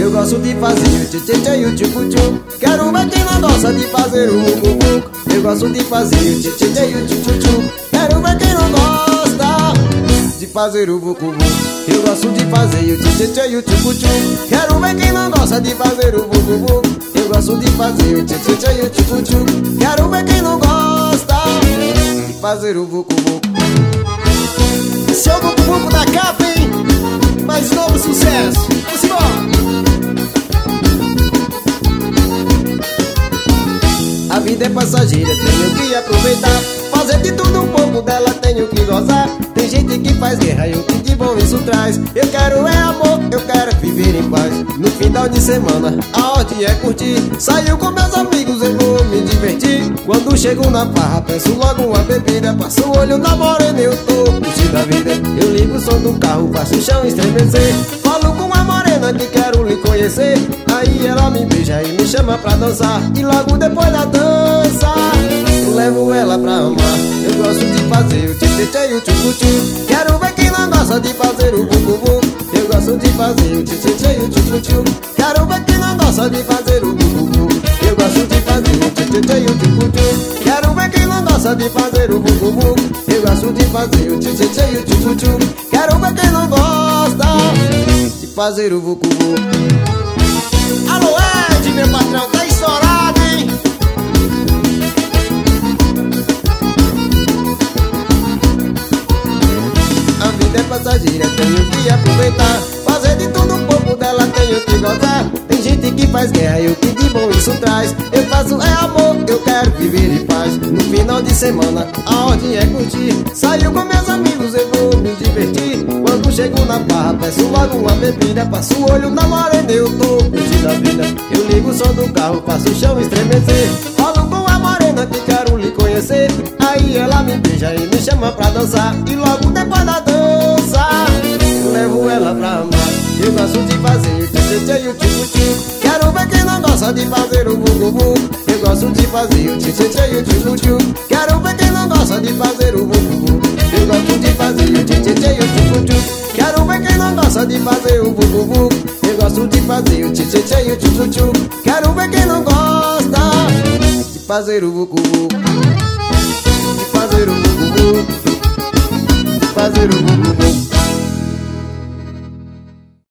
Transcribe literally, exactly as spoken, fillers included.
Eu gosto de fazer o tchê-tchê-tchê e o tchucu-tchu. Quero ver quem não gosta de fazer o vucu-vucu. Eu gosto de fazer o tchê-tchê-tchê e o tchu-tchu-tchu. Quero ver quem não gosta de fazer o vucu-vucu. Eu gosto de fazer o tchê-tchê-tchê e o tchucu-tchu. Quero ver quem não gosta de fazer o vucu-vucu. Eu gosto de fazer o tchê-tchê-tchê e o tchu-tchu-tchu. Quero ver quem não gosta de fazer o vucu-vucu. Esse é o vucu-vucu da capa, hein? Mais novo sucesso. Vamos embora. A vida é passageira, tenho que aproveitar. Fazer de tudo um pouco dela, tenho que gozar. Tem gente que faz guerra e o que de bom isso traz. Eu quero é amor, eu quero viver em paz. No final de semana, a ordem é curtir. Saio com meus amigos, eu vou me divertir. Quando chego na farra, peço logo uma bebida. Passo o olho na morena, eu tô curtindo a vida. Eu ligo o som do carro, faço o chão estremecer. Falo com a morena que quero lhe conhecer. Aí ela me beija e me chama pra dançar. E logo depois da dança, eu levo ela pra amar. Eu gosto de fazer o tchê-tchê-tchê e o tchu-tchu-tchu. Quero ver quem não gosta de fazer o vucu-vucu. Eu gosto de fazer o tchê-tchê-tchê e o tchu-tchu-tchu. Quero ver quem não gosta de fazer o vucu-vucu. Eu gosto de fazer o tchê-tchê-tchê e o tchu-tchu-tchu. Quero ver quem não gosta de fazer o vucu-vucu. Eu gosto de fazer o tchê-tchê-tchê e o tchu-tchu-tchu. Quero ver quem não gosta de fazer o vucu-vucu. Alô, Ed, meu patrão, tá estourado, hein? A vida é passageira, tenho que aproveitar. Fazer de tudo um pouco dela, tenho que gozar. Tem gente que faz guerra e o que de bom isso traz. Eu faço é amor, eu quero viver em paz. No final de semana, a ordem é curtir. Saio com meus amigos, eu vou me divertir. Quando chego na barra, peço logo uma bebida. Passo o olho na morena, eu tô curtindo a vida. Eu ligo o som do carro, faço o chão estremecer. Falo com a morena que quero lhe conhecer. Aí ela me beija e me chama pra dançar. E logo depois da dança, eu levo ela pra amar. Eu gosto de fazer o tchê-tchê-tchê e o tchu-tchu-tchu. Quero ver quem não gosta de fazer o vucu-vucu. Eu gosto de fazer o tchê-tchê-tchê e o tchu-tchu-tchu. Quero ver quem não gosta de fazer o vucu-vucu. Eu gosto de fazer o tchê-tchê-tchê e o tchu-tchu-tchu. Quero ver quem não gosta de fazer o vucu-vucu. Eu gosto de fazer o tchê-tchê-tchê e o tchu-tchu-tchu. Quero ver quem não gosta de fazer o vucu-vucu. De fazer o vucu-vucu. De fazer o vucu-vucu.